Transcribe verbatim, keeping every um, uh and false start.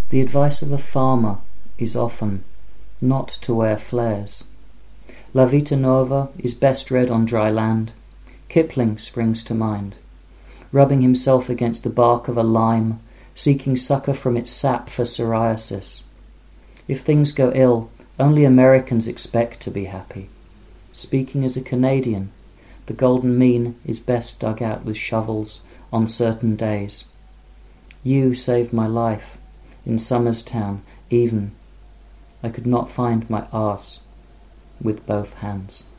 The advice of a farmer is often not to wear flares. La Vita Nova is best read on dry land. Kipling springs to mind, rubbing himself against the bark of a lime, seeking succor from its sap for psoriasis. If things go ill, only Americans expect to be happy. Speaking as a Canadian, the golden mean is best dug out with shovels on certain days. You saved my life in Somers Town, even. I could not find my arse with both hands.